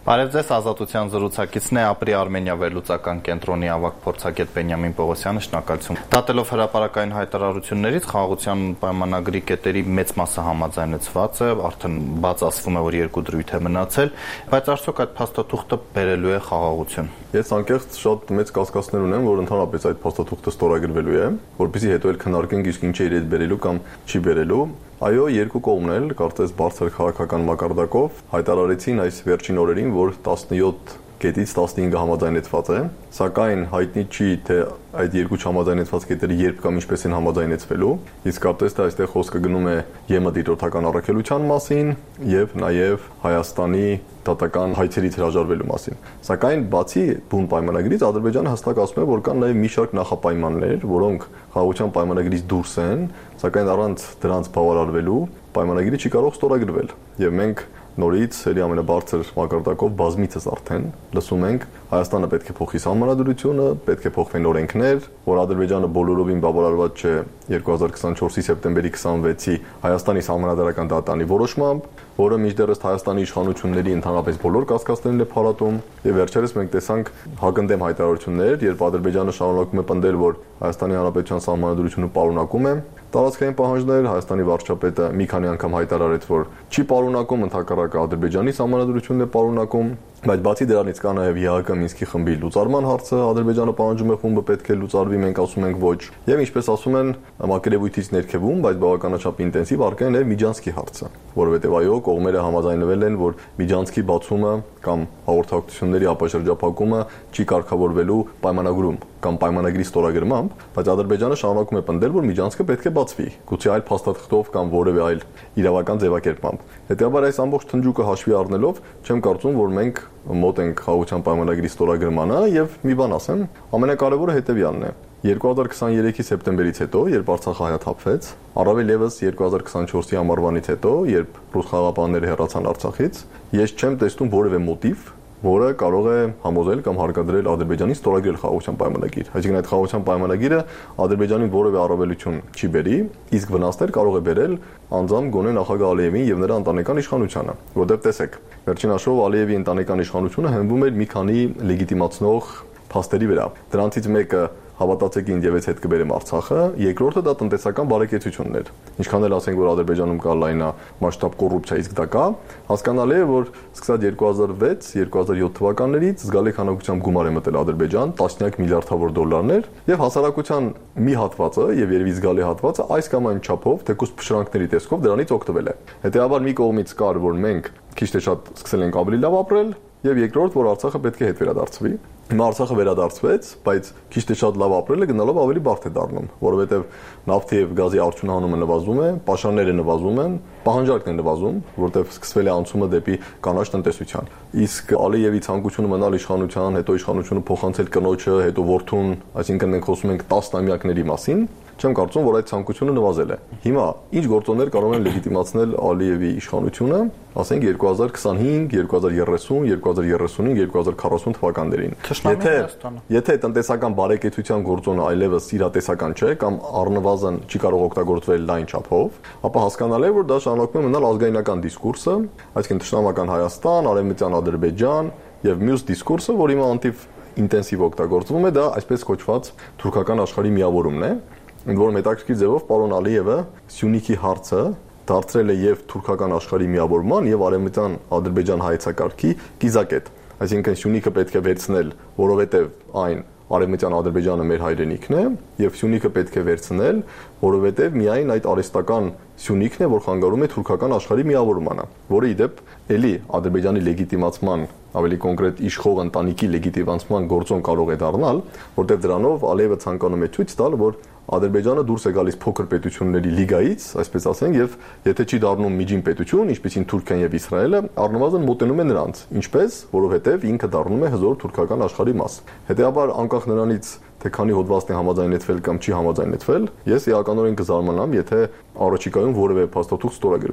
Բարև ձեզ, Ազատության զրուցակիցն է Ապրի Արմենիա վերլուծական կենտրոնի ավագ փորձագետ Բենյամին Պողոսյանը, շնորհակալություն։ Դատելով հրապարակային հայտարարություններից խաղաղության պայմանագրի կետերի մեծ մասը համաձայնեցված է, արդեն բաց ասվում է, որ 2 դրույթ է մնացել, բայց արդյոք այդ փաստաթուղթը բերելու է խաղաղություն։ Ես անկեղծ շատ մեծ կասկածներ ունեմ, որ ընդհանրապես այդ փաստաթուղթը ստորագրվելու է, որպեսզի հետո էլ քննարկենք իսկ ինչ է իր հետ բերելու կամ չի բերելու։ Այո, երկու կողմն էլ կարծես բարձր քաղաքական մակարդակով հայտարարեցին այս վերջին օրերին, որ 17 կետից 15-ը համաձայնեցված է, սակայն հայտնի չի, թե այդ երկու չհամաձայնեցված կետերը երբ կամ ինչպես են համաձայնեցվելու, իսկ կարծես թե այստեղ խոսքը գնում է ԵՄ դիտորդական առաքելության մասին եւ նաեւ Հայաստանի դատական հայցերից հրաժարվելու մասին։ Սակայն բացի բուն պայմանագրից Ադրբեջանը հստակ ասում է, որ կան նաեւ մի շարք նախապայմաններ, որոնք խաղաղության պայմանագրից դուրս են, սակայն առանց դրանց բավարարվելու պայմանագիրը չի կարող ստորագրվել։ Եվ մենք նորից էլի ամենաբարձր մակարդակով բազմիցս արդեն լսում ենք Հայաստանը պետք է փոխի սահմանադրությունը, պետք է փոխվեն օրենքներ, որ Ադրբեջանը բոլորովին բավարարված չէ 2024-ի սեպտեմբերի 26-ի Հայաստանի սահմանադրական դատանի որոշմամբ, որը մինչդեռս Հայաստանի իշխանությունների ընդհանրապես բոլոր կասկածներն է փարատում, եւ վերջերս մենք տեսանք հակընդդեմ հայտարարություններ, երբ Ադրբեջանը շարունակում է պնդել, որ Հայաստանի Հանրապետության սահմանադրությունը պարունակում է տարածքային պահանջներ, Հայաստանի վարչապետը մի քանի անգամ հայտարարեց, որ չի պարունակում, ընդհակառակը Ադրբեջանի սահմանադրությունն է պարունակում, բայց բացի դրանից կա նաև ԵԱՀԿ Մինսկի խմբի լուծարման հարցը, Ադրբեջանը պահանջում է խումբը պետք է լուծարվի, մենք ասում ենք ոչ, եւ ինչպես ասում են մակերևույթից ներքևում, բայց բավականաչափ ինտենսիվ առկա է նաև Միջանցքի հարցը, որովհետեւ այո, կողմերը համաձայնվել են, որ Միջանցքի բացումը կամ հաղորդակցությունների ապաշրջափակումը չի կարգավորվելու պայմանագրում կամ պայմանագրի ստորագրմամբ, բայց Ադրբեջանը շարունակում է պնդել, որ Միջանցքը պետք է բացվի, գուցե այլ փաստաթղթով կամ որևէ այլ իրավական ձևակերպմամբ։ Հետևաբար այս ամբողջ թնջուկը հաշվի առնելով, չեմ կարծում, որ մենք մոտ ենք խաղաղության պայմանագրի ստորագրմանը եւ մի բան ասեմ, ամենակարևորը հետեւյալն է։ 2023-ի սեպտեմբերից հետո, երբ Արցախը հայաթափվեց, առավել եւս 2024-ի ամառվանից հետո, երբ ռուս խաղաղապահները հեռացան Արցախից, ես չեմ տեսնում որևէ մոտիվ, որը կարող է համոզել կամ հարկադրել Ադրբեջանին ստորագրել խաղաղության պայմանագիր։ Այսինքն այդ խաղաղության պայմանագիրը Ադրբեջանին որևէ առավելություն չի բերի, իսկ վնասներ կարող է բերել անձամբ գոնե նախագահ Ալիևին եւ նրա ընտանեկան իշխանությանը, որտեղ տեսեք, վերջին հաշվով Ալիևի ընտանեկան իշխանությունը հենվում էր մի քանի լեգիտիմացնող փաստերի վրա։ Դրանցից մեկը հավատացեք ինձ եւ հետ կբերեմ Արցախը, երկրորդը դա տնտեսական բարեկեցությունն էր։ Ինչքան էլ ասենք, որ Ադրբեջանում կա լայնամասշտաբ կոռուպցիա, իսկ դա կա, հասկանալի է, որ սկսած 2006-2007 թվականներից զգալի քանակությամբ գումար է մտել Ադրբեջան, տասնյակ միլիարդավոր դոլարներ, եւ հասարակության մի հատվածը եւ երևի զգալի հատվածը այս կամ այն չափով, թեկուզ փշրանքների տեսքով դրանից օգտվել է։ Հետեւաբար մի կողմից կար, որ մենք քիչ թե շատ սկսել ենք ավելի լավ ապրել, եւ երկրորդ, որ Արցախը պետք է հետ վերադարձվի։ Հիմա Արցախը վերադարձվեց, բայց քիչ թե շատ լավ ապրելը գնալով ավելի բարդ է դառնում, որովհետեւ նավթի եւ գազի արդյունահանումը նվազում է, պաշարները նվազում են, պահանջարկն է նվազում, որտեղ սկսվել է անցումը դեպի կանաչ տնտեսության։ Իսկ Ալիևի ցանկությունը մնալ իշխանության, հետո իշխանությունը փոխանցել կնոջը, հետո որդուն, այսինքն մենք խոսում ենք 10 տարեկների մասին, չեմ կարծում, որ այդ ցանկությունը նվազել է։ Հիմա ինչ գործոններ կարող են լեգիտիմացնել Ալիևի իշխանությունը, ասենք 2025, 2030, 2035, 2040 թվականներին։ Եթե տնտեսական բարեկեցության գործոնը այլևս իրատեսական չէ կամ առնվազն չի կարող օգտագործվել լայն չափով, ապա հասկանալի է, որ դա շարունակում է մնալ ազգայնական դիսկուրսը, այսինքն թշնամական Հայաստան, արևմտյան Ադրբեջան եւ մյուս դիսկուրսը, որ հիմա անտիվ ինտենսիվ օգտագործվում է, դա այսպես կոչված թուրքական աշխարհի միավորումն է, ընդ որում հետաքրքիր ձևով պարոն Ալիևը Սյունիքի հարցը դարձրել է եւ թուրքական աշխարհի միավորման եւ արևմտյան Ադրբեջան հայեցակարգի կիզակետ։ Այսինքն Սյունիքը պետք է վերցնել, որովհետեւ այն արևմտյան Ադրբեջանը մեր հայրենիքն է եւ Սյունիքը պետք է վերցնել, որովհետեւ միայն այդ արհեստական Սյունիքն է, որ խանգարում է թուրքական աշխարհի միավորմանը, որը ի դեպ էլի Ադրբեջանի լեգիտիմացման, ավելի կոնկրետ իշխող ընտանիքի լեգիտիմացման գործոն կարող է դառնալ, որտեղ դրանով Ալիևը ցանկանում է ցույց տալ, որ Ադրբեջանը դուրս է գալիս փոքր պետությունների լիգայից, այսպես ասենք, եւ եթե չի դառնում միջին պետություն, ինչպիսին Թուրքիան եւ Իսրայելը, առնվազն մոտենում է նրանց, ինչպես, որովհետեւ ինքը դառնում է հզոր թուրքական աշխարհի մաս։ Հետեւաբար անկախ նրանից, թե քանի հոդվածն է համաձայնեցվել կամ չի համաձայնեցվել, ես էականորեն կզարմանամ, եթե առաջիկայում որևէ փաստաթուղթ ստորագրվի։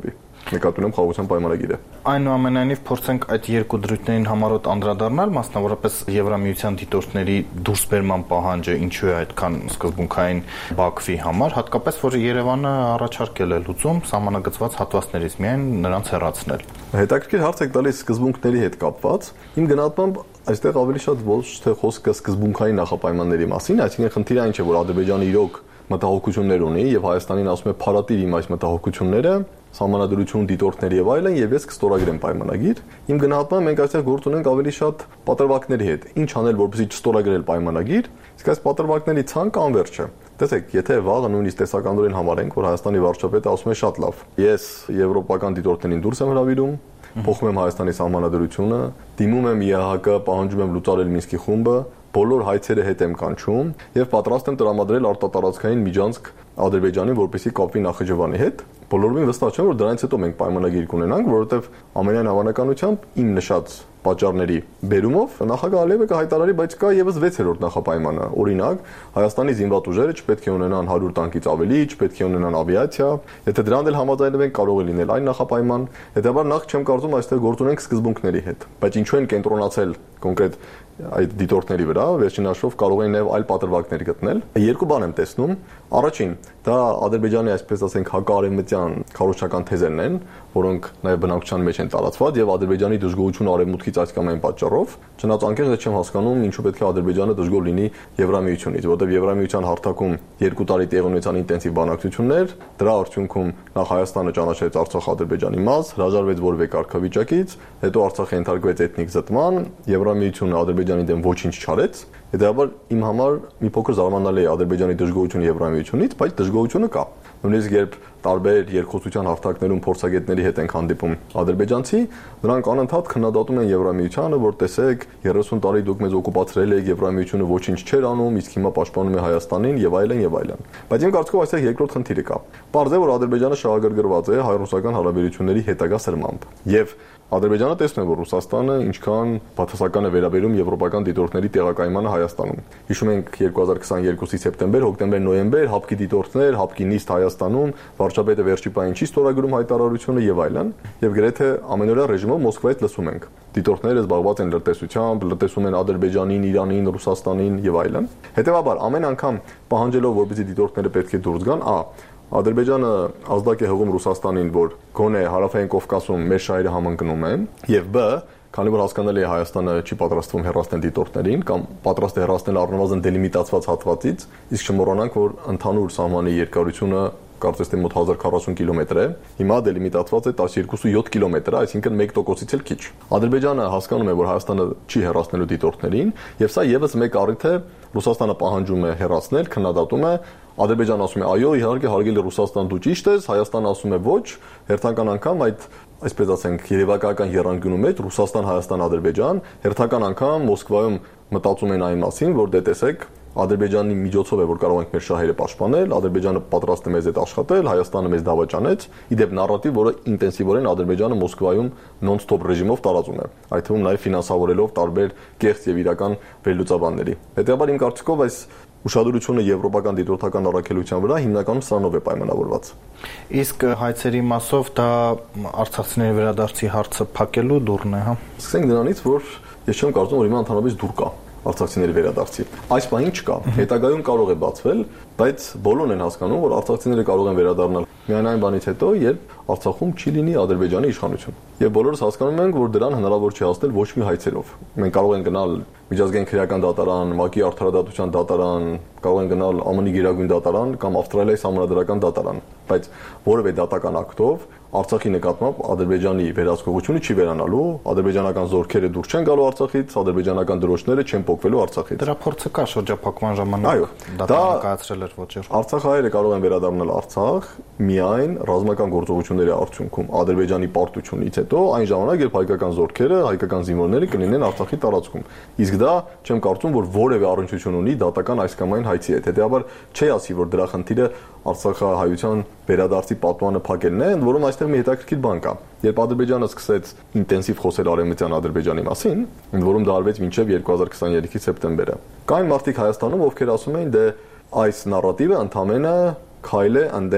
նկատի ունեմ խաղաղության պայմանագիրը։ Այնուամենայնիվ փորձենք այդ երկու դրույթներին համառոտ անդրադառնալ, մասնավորապես Եվրամիության դիտորդների դուրսբերման պահանջը ինչու է այդքան սկզբունքային Բաքվի համար, հատկապես որ Երևանը առաջարկել է լուծում սահմանագծված հատվածներից միայն նրանց հեռացնել։ Հետաքրքիր հարց եք տալիս սկզբունքների հետ կապված։ Իմ գնահատմամբ այստեղ ավելի շատ ոչ թե խոսքը սկզբունքային նախապայմանների մասին, այսինքն խնդիրը այն չէ, որ Ադրբեջանը իրոք մտահոգություններ ունի եւ Հայաստանին ասում է փարատիր իմ այս մտահոգությունները, սահմանադրություն, դիտորդներ եւ այլն, եւ ես կստորագրեմ պայմանագիր։ Իմ գնահատմամբ մենք այստեղ գործ ունենք ավելի շատ պատրվակների հետ։ Ինչ անել, որպեսզի չստորագրել պայմանագիր, իսկ այս պատրվակների ցանկը անվերջ է։ Տեսեք, եթե վաղը նույնիսկ տեսականորեն համարենք, որ Հայաստանի վարչապետը ասում է շատ լավ, ես եվրոպական դիտորդներին դուրս եմ հրավիրում, փոխում եմ Հայաստանի սահմանադրությունը, դիմում եմ ԵԱՀԿ, պահանջում եմ լուծարել Մինսկի խումբը, բոլոր հայցերը հետ եմ կանչում եւ պատրաստ եմ տրամադրել արտատարածքային միջանցք Ադրբեջանին, որպեսզի կապվի Նախիջևանի հետ։ Բոլորովին վստահ չեմ, որ դրանից հետո մենք պայմանագիր կունենանք, որովհետեւ ամենայն հավանականությամբ իմ նշած պատճառների բերումով նախագահ Ալիևը կհայտարարի, բայց կա եւս 6-րդ նախապայմանը։ Օրինակ, Հայաստանի զինված ուժերը չպետք է ունենան 100 տանկից ավելի, չպետք է ունենան ավիացիա։ Եթե դրան էլ համաձայնվենք, կարող է լինել այն նախապայման։ Հետևաբար նախ չեմ կարծում այստեղ գործ ունենք սկզբունքների հետ, բայց ինչու են կենտրոնացել կոնկրետ այդ դիտորդների վրա, վերջին հաշվով կարող են նաև այլ պատրվակներ գտնել։ Երկու բան եմ տեսնում։ Առաջին, դա Ադրբեջանի, այսպես ասենք, հակարևմտյան քարոզչական թեզերն են, որոնք նաև բնակչության մեջ են տարածված եւ Ադրբեջանի դժգոհությունը արևմուտքից այս կամ այն պատճառով, չնայած անկեղծ չեմ հասկանում ինչու պետք է Ադրբեջանը դժգոհ լինի Եվրամիությունից, որովհետեւ Եվրամիության հարթակում 2 տարի տեղ ունեցան ինտենսիվ բանակցություններ, դրա արդյունքում նախ Հայաստանը ճանաչեց Արցախ Ադրբեջանի մաս, հրաժարվեց որևէ կարգավիճակից, հետո Արցախը ենթարկվեց էթնիկ զտման, Եվրամիությունը Ադրբեջանի դեմ ոչինչ չարեց։ Հետևաբար իմ համար մի փոքր զարմանալի է Ադրբեջանի դժգոհությունը Եվրամիությունից, բայց դժգոհությունը կա։ Նույնիսկ երբ տարբեր երկխոսության հարթակներում փորձագետների հետ ենք հանդիպում ադրբեջանցի, նրանք անընդհատ քննադատում են Եվրամիությանը, որ տեսեք 30 տարի դուք մեզ օկուպացրել եք, Եվրամիությունը ոչինչ չէր անում, իսկ հիմա պաշտպանում է Հայաստանին եւ այլն եւ այլն։ Բայց իմ կարծիքով այստեղ երկրորդ խնդիրը կա։ Պարզ է, որ Ադրբեջանը շահագրգռված է հայ-ռուսական հարաբերությունների հետագա սրմամբ եւ Ադրբեջանը տեսնում է, որ Ռուսաստանը ինչքան բացասական է վերաբերում եվրոպական դիտորդների տեղակայմանը Հայաստանում։ Հիշում ենք 2022-ի սեպտեմբեր, հոկտեմբեր, նոյեմբեր հապկի դիտորդներ, հապկի նիստ Հայաստանում, վարչապետը վերջի պահին չի ստորագրում հայտարարությունը եւ այլն, եւ գրեթե ամենօրյա ռեժիմով Մոսկվայից լսում ենք։ Դիտորդները զբաղված են լրտեսությամբ, լրտեսում են Ադրբեջանին, Իրանին, Ռուսաստանին եւ այլն։ Հետեւաբար ամեն անգամ պահանջելով, որպեսզի դիտորդները պետք է դուրս գան, Ադրբեջանը ազդակ է հղում Ռուսաստանին, որ գոնե հարավային Կովկասում մեր շահերը համընկնում են, եւ բ, քանի որ հասկանալի է Հայաստանը չի պատրաստվում հեռացնել դիտորդներին կամ պատրաստ է հեռացնել առնվազն դելիմիտացված հատվածից, իսկ չմոռանանք, որ ընդհանուր սահմանի երկարությունը կարծես թե մոտ 1040 կիլոմետր է, հիմա դելիմիտացված է 12.7 կիլոմետր, այսինքն 1%-ից էլ քիչ։ Ադրբեջանը հասկանում է, որ Հայաստանը չի հեռացնելու դիտորդներին, եւ սա եւս մեկ առիթ է, Ռուսաստանը պահանջում է հեռացնել, քննադատում է, Ադրբեջանը ասում է այո, իհարկե հարգելի Ռուսաստան դու ճիշտ ես, Հայաստանը ասում է ոչ, հերթական անգամ այդ այսպես ասենք երևակայական եռանկյունու մեջ Ռուսաստան-Հայաստան-Ադրբեջան, հերթական անգամ Մոսկվայում մտածում են այն մասին, որ դե տեսեք Ադրբեջանի միջոցով է որ կարող ենք մեր շահերը պաշտպանել, Ադրբեջանը պատրաստ է մեզ հետ աշխատել, Հայաստանը մեզ դավաճանեց, իդեպ նարատիվ, որը ինտենսիվորեն Ադրբեջանը Մոսկվայում նոն-ստոպ ռեժիմով տարածում է, այդ թվում նաև ֆինանսավորելով տարբեր կեղծ եւ իրական վերլուծաբանների։ Հետեւաբար իմ կարծիքով այս ուշադրությունը եվրոպական դիտորդական առաքելության վրա հիմնականում սրանով է պայմանավորված։ Իսկ հայցերի մասով դա արցախցիների վերադարձի հարցը փակելու դուռն է, հա։ Սկսենք դրանից, որ ես չեմ կարծում, որ հիմա ընդհանրապես դուռ կա արցախցիների վերադարձի։ Այս բանին չկա։ Հետագայում կարող է բացվել, բայց բոլորն են հասկանում, որ արցախցիները կարող են վերադառնալ միայն այն բանից հետո, երբ Արցախում չի լինի Ադրբեջանի իշխանություն։ Եվ բոլորս հասկանում ենք, որ դրան հնարավոր չի հասնել ոչ մի հայցերով։ Մենք կարող ենք գնալ Միջազգային քրեական դատարան, ՄԱԿ-ի արդարադատության դատարան, կարող են գնալ ԱՄՆ-ի գերագույն դատարան կամ Ավստրալիայի համանդրական դատարան, բայց որևէ դատական ակտով Արցախի նկատմամբ Ադրբեջանի վերահսկողությունը չի վերանալու, ադրբեջանական զորքերը դուրս չեն գալու Արցախից, ադրբեջանական դրոշները չեն փոխվելու Արցախից։ Դրա փորձը կա շրջափակման ժամանակ դատարանը կայացրել էր ոչեր։ Արցախահայերը կարող են վերադառնալ Արցախ միայն ռազմական գործողությունների արդյունքում Ադրբեջանի պարտությունից հետո, այն ժամանակ, երբ հայկական զորքերը, հայկական զինվորները կլինեն Արցախի տարածքում։ Իսկ դա չեմ կարծում, որ որևէ առնչություն ունի դատական այս կամ այն հայցի հետ։ Հետեւաբար չի ասի, որ դրա խնդիրը Արցախահայության վերադարձի պատմանը փակելն է, ընդ որում այստեղ մի հետաքրքիր բան կա։ Երբ Ադրբեջանը սկսեց ինտենսիվ խոսել արևմտյան Ադրբեջանի մասին, ընդ որում դա արվեց մինչև 2023-ի սեպտեմբերը, կային մարդիկ Հայաստանում, ովքեր ասում էին, դե այս նարատիվը ընդամենը քայլ է ընդդեմ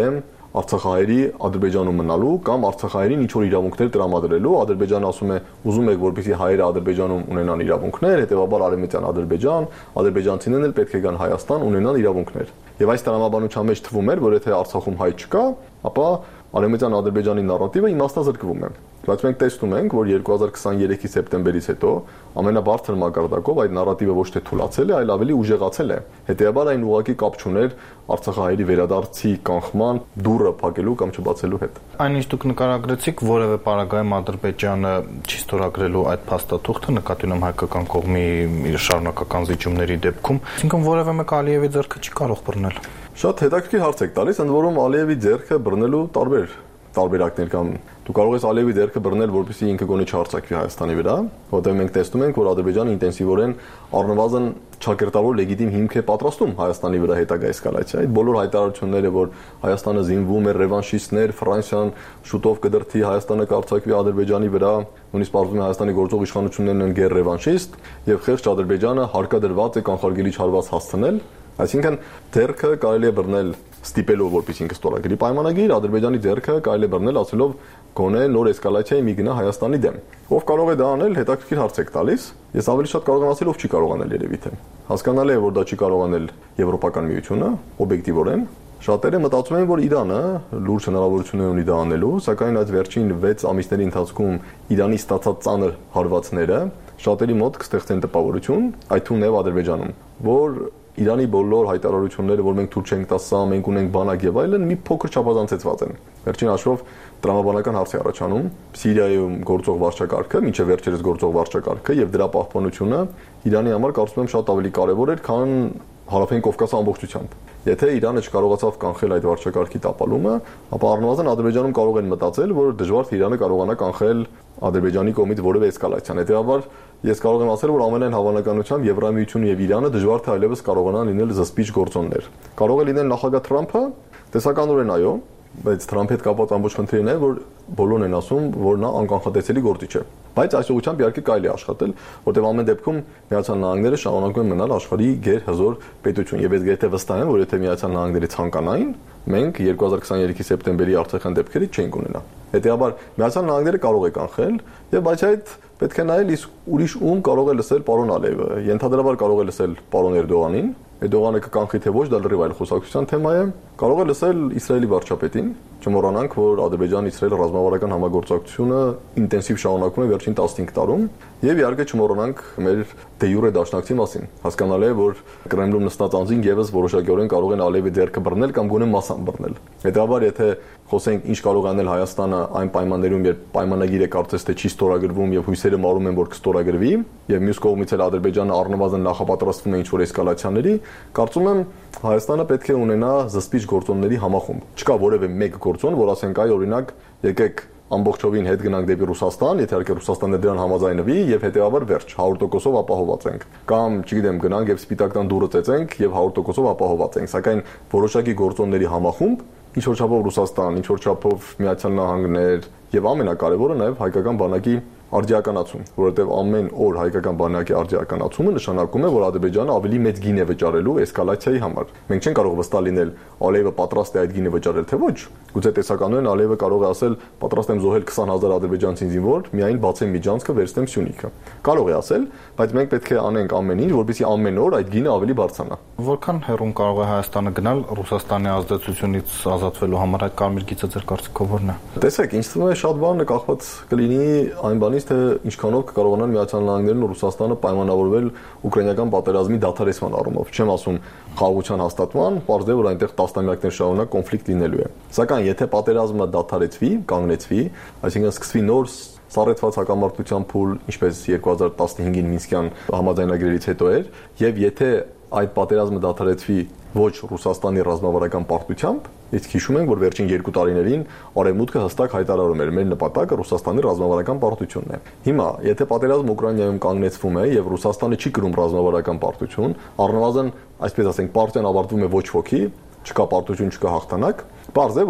արցախահայերի Ադրբեջանում մնալու կամ արցախահայերին ինչ որ իրավունքներ տրամադրելու։ Ադրբեջանը ասում է, ուզում եք որպեսզի հայերը Ադրբեջանում ունենան իրավունքներ, հետեւաբար արևմտյան Ադրբեջան, ադրբեջանցիներն էլ պետք է գան Հայաստան ունենան իրավունքներ։ Եվ այս տրամաբանության մեջ թվում էր, որ եթե Արցախում հայ չկա, ապա արևմտյան Ադրբեջանի նարատիվը իմաստազրկվում է։ Բայց մենք տեսնում ենք, որ 2023-ի սեպտեմբերից հետո ամենաբարձր մակարդակով այդ նարատիվը ոչ թե թուլացել է, այլ ավելի ուժեղացել է։ Հետեւաբար այն ուղղակի կապ չուներ արցախահայերի վերադարձի կանխման դուռը փակելու կամ չբացելու հետ։ Այնինչ դուք նկարագրեցիք, որևէ պարագայում Ադրբեջանը չի ստորագրելու այդ փաստաթուղթը, նկատի ունեմ հայկական կողմի իր շարունակական զիջումների դեպքում, այսինքն որևէ մեկ Ալիևի ձեռքը չի կարող բռնել։ Շատ հետաքրքիր հարց եք տալիս, ընդ որում Ալիևի ձեռքը բռնելու տարբերակներ կան։ Դու կարող ես Ալիևի ձեռքը բռնել, որպեսզի ինքը գոնե չհարձակվի Հայաստանի վրա, որտեղ մենք տեսնում ենք, որ Ադրբեջանը ինտենսիվորեն առնվազն ճակերտավոր լեգիտիմ հիմք է պատրաստում Հայաստանի վրա հետագա էսկալացիա։ Այդ բոլոր հայտարարությունները, որ Հայաստանը զինվում է, ռևանշիստներ, Ֆրանսիան շուտով կդրթի Հայաստանը կարձակվի Ադրբեջանի վրա, նույնիսկ պարզվում է Հայաստանի գործող իշխանություններն են գեր ռևանշիստ, եւ խեղճ Ադրբեջանը հարկադրված է կանխարգելիչ հարված հասցնել։ Այսինքն ձեռքը կարելի է բռնել ստիպելով, որպեսզի ինքը ստորագրի պայմանագիր, Ադրբեջանի ձեռքը կարելի է բռնել ասելով գոնե նոր էսկալացիայի մի գնա Հայաստանի դեմ։ Ով կարող է դա անել, հետաքրքիր հարց եք տալիս։ Ես ավելի շատ կարող եմ ասել, ով չի կարող անել երևի թե։ Հասկանալի է, որ դա չի կարող անել Եվրոպական միությունը, օբյեկտիվորեն։ Շատերը մտածում են, որ Իրանը լուրջ հնարավորություններ ունի դա անելու, սակայն այդ վերջին 6 ամիսների ընթացքում Իրանի ստացած ծանր հարվածները շատերի մոտ կստեղծեն տպավորություն, այդ թվում նաև Ադրբեջանում, որ Իրանի բոլոր հայտարարությունները, որ մենք թույլ չենք տա սա, մենք ունենք բանակ եւ այլն, մի փոքր չափազանցեցված են։ Վերջին հաշվով տրամաբանական հարց է առաջանում Սիրիայում գործող վարչակարգը, մինչև վերջերս գործող վարչակարգը եւ դրա պահպանությունը Իրանի համար կարծում եմ շատ ավելի կարեւոր էր, քան Հարավային Կովկասը ամբողջությամբ։ Եթե Իրանը չկարողացավ կանխել այդ վարչակարգի տապալումը, ապա առնվազն Ադրբեջանում կարող են մտածել, որ դժվար թե Իրանը կարողանա կանխել Ադրբեջանի կողմից որևէ էսկալացիան։ Հետեւաբար ես կարող եմ ասել, որ ամենայն հավանականությամբ Եվրամիությունը եւ Իրանը դժվար թե այլևս կարողանան լինել զսպիչ գործոններ։ Կարող է լինել նախագահ Թրամփը, տեսականորեն այո, բայց Թրամփի հետ կապված ամբողջ խնդիրն է, որ բոլորն են ասում, որ նա անկանխատեսելի գործիչ է։ Բայց այս ուղղությամբ իհարկե կարելի է աշխատել, որտեղ ամեն դեպքում Միացյալ Նահանգները շարունակում են մնալ աշխարհի գերհզոր պետություն։ Եվ ես գերտե վստահ եմ, որ եթե Միացյալ Նահանգները ցանկանային, մենք 2023-ի սեպտեմբերի Արցախյան դեպքերից չենք ունենա։ Հետեւաբար Միացյալ Նահանգները կարող է կանխել, եւ բայց այդ պետք է նայել իսկ ուրիշ ում կարող է լսել պարոն Ալիևը։ Ենթադրաբար կարող է լսել պարոն Էրդողանին, Էրդողանը կկանխի թե ոչ, դա լրիվ այլ խոսակցության թեմա է։ Կարող է լսել Իսրայելի վարչապետին, չմոռանանք, որ Ադրբեջան-Իսրայել ռազմավարական համագործակցությունը ինտենսիվ շարունակվում է վերջին 15 տարում, եւ իհարկե չմոռանանք մեր դե յուրե դաշնակցի մասին։ Հասկանալի է, որ Կրեմլում նստած անձին եւս որոշակիորեն կարող են Ալիևի ձեռքը բռնել կամ գոնե մասամբ բռնել։ Հետեւաբար, եթե խոսենք ինչ կարող է անել Հայաստանը այն պայմաններում, երբ պայմանագիրը կարծես թե չի ստորագրվում եւ հույսերը մարում են, որ կստորագրվի, եւ մյուս կողմից էլ Ադրբեջանը առնվազն նախապատրաստվում է ինչ-որ էսկալացիաների, կարծում եմ Հայաստանը պետք է ունենա զսպիչ գործոնների համախումբ։ Չկա որևէ մեկ գործոն, որ ասենք այ օրինակ եկեք ամբողջովին հետ գնանք դեպի Ռուսաստան, եթե իհարկե Ռուսաստանը դրան համաձայնվի եւ հետեւաբար վերջ 100%-ով ապահովված ենք։ Կամ, չգիտեմ, գնանք եւ սպիտակ տան դուռը ծեծենք եւ 100%-ով ապահովված ենք։ Սակայն որոշակի գործոնների համախումբ, ինչ որ չափով Ռուսաստան, ինչ որ չափով Միացյալ Նահանգներ եւ ամենակարևորը նաեւ հայկական բանակի արդիականացում, որովհետև ամեն օր հայկական բանակի արդիականացումը նշանակում է, որ Ադրբեջանը ավելի մեծ գին է վճարելու էսկալացիայի համար։ Մենք չենք կարող վստահ լինել Ալիևը պատրաստ է այդ գինը վճարել թե ոչ։ Գուցե տեսականորեն Ալիևը կարող է ասել պատրաստ եմ զոհել 20,000 ադրբեջանցի զինվոր, միայն բացեմ միջանցքը, վերցնեմ Սյունիքը։ Կարող է ասել, բայց մենք պետք է անենք ամեն ինչ, որպեսզի ամեն օր այդ գինը ավելի բարձրանա։ Որքան հեռուն կարող է Հայաստանը գնալ Ռուսաստանի ազդեցությունից ազատվելու համար, այդ կարմիր գիծը ձեր կարծիքով ո՞րն է։ Տեսեք, ինձ թվում է շատ բան կախված կլինի այն բանից, թե ինչքանով կկարողանան Միացյալ Նահանգներն ու Ռուսաստանը պայմանավորվել ուկրաինական պատերազմի դադարեցման առումով։ Չեմ ասում խաղաղության հաստատման, պարզ է, որ այնտեղ տասնամյակներ շարունակ կոնֆլիկտ լինելու է։ Սակայն եթե պատերազմը դադարեցվի, կանգնեցվի, այսինքն սկսվի նոր սառեցված հակամարտության փուլ, ինչպես 2015-ին Մինսկյան համաձայնագրերից հետո էր, եւ եթե այդ պատերազմը դադարեցվի ոչ Ռուսաստանի ռազմավարական պարտությամբ, իսկ հիշում ենք, որ վերջին 2 տարիներին Արևմուտքը հստակ հայտարարում էր, մեր նպատակը Ռուսաստանի ռազմավարական պարտությունն է։ Հիմա, եթե պատերազմը Ուկրաինայում կանգնեցվում է եւ Ռուսաստանը չի կրում ռազմավարական պարտություն, առնվազն, այսպես ասենք, պարտիան ավարտվում է ոչ ոքի, չկա պարտություն, չկա հաղթանակ, պարզ է, որ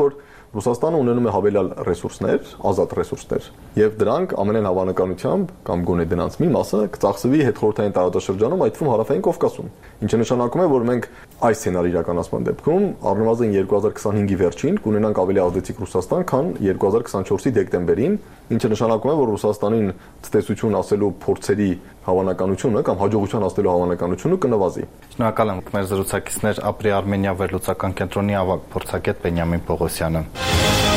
Ռուսաստանը ունենում է հավելյալ ռեսուրսներ, ազատ ռեսուրսներ, եւ դրանք ամենայն հավանականությամբ կամ գոնե դրանց մի մասը կծախսվի հետխորհրդային տարածաշրջանում, այդ թվում Հարավային Կովկասում, ինչը նշանակում է, որ մենք այս սցենարի իրականացման դեպքում առնվազն 2025-ի վերջին կունենանք ավելի ազդեցիկ Ռուսաստան, քան 2024-ի դեկտեմբերին, ինչը նշանակում է, որ Ռուսաստանին ցտեսություն ասելու փորձերի հավանականությունը կամ հաջողության հասնելու հավանականությունը կնվազի։ Շնորհակալ եմ մեր զրուցակիցներ Ապրի Արմենիա վերլուծական կենտրոնի ավագ փորձագետ Բենյամին Պողոսյանը։